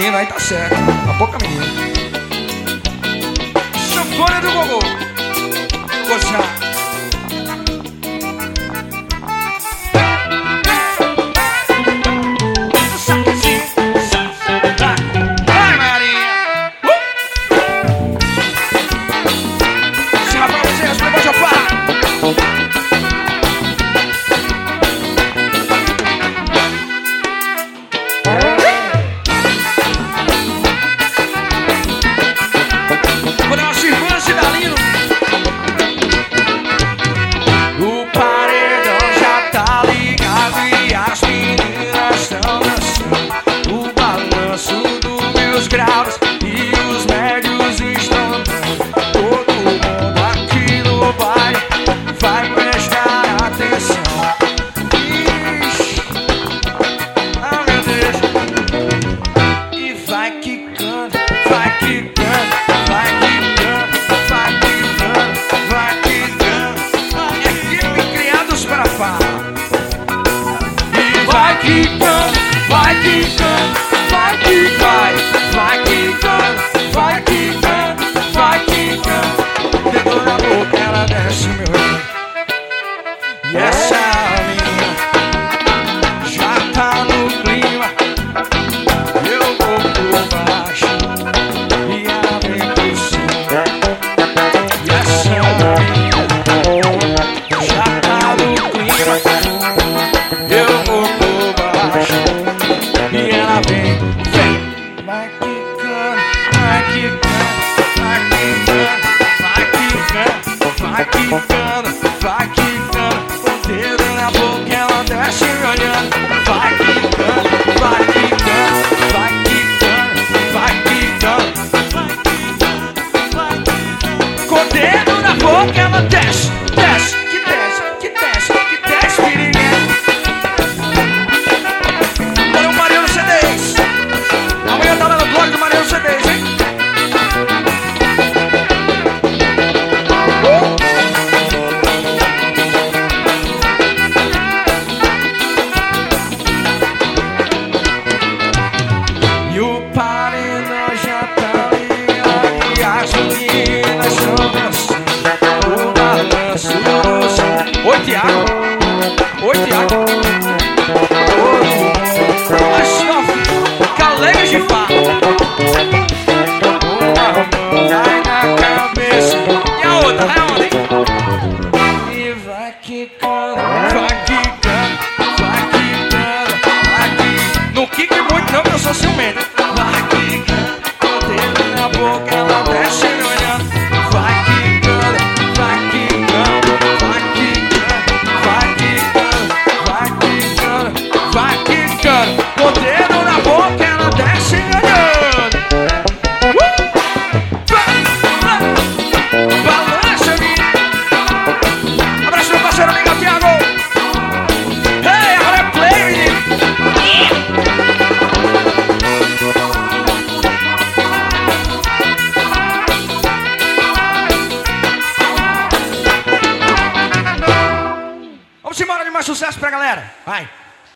menino, aí tá certo. A pouca menina. Sanfona do Gogô. Gozar. Graus e os médios estão dando. Todo mundo aqui no baile vai prestar atenção. Ixi, ah meu Deus. E vai quicando, vai quicando, vai quicando, vai quicando, vai quicando. Equipe criados para falar. E vai quicando, vai quicando, vai quicando. Vai quicando, vai quicando, vai quicando. Dedo na boca, ela desce meu rei. E essa menina já tá no clima. Eu vou por baixo e ela vem por cima. E essa menina já tá no clima. Eu vou por baixo e ela vem, vem. Vai quicando, vai quicando, vai quicando, vai quicando, vai quicando. O dedo na boca, ela desce me olhando. Vai quicando, vai quicando, vai quicando, vai quicando, vai quicando. Com o dedo na boca, ela desce, desce, que desce, que desce, que desce, piriguete. Olha o Mariano C10. Amanhã tá lá no blog do Mariano C10, hein? E o paredão já tá ligado. E as meninas são dançando. O balanço do som. Oi, Tiago. Oi, Tiago. Assim, ó, calega de farra. Vai na cabeça. E a outra, vai onde, hein? E vai quicando, vai quicando, vai quicando, vai quicando. Não quique muito não, que eu sou ciumento. Vai quicando, com o dedo na boca, ela desce me olhando. Vai quicando, vai quicando, vai quicando, vai quicando, vai quicando, vai quicando. Com o dedo na boca, ela desce me olhando. Balança, menino. Abraço, meu parceiro, amigo Thiago. Hey, agora é play, menino. Vamos embora de mais sucesso pra galera. Vai.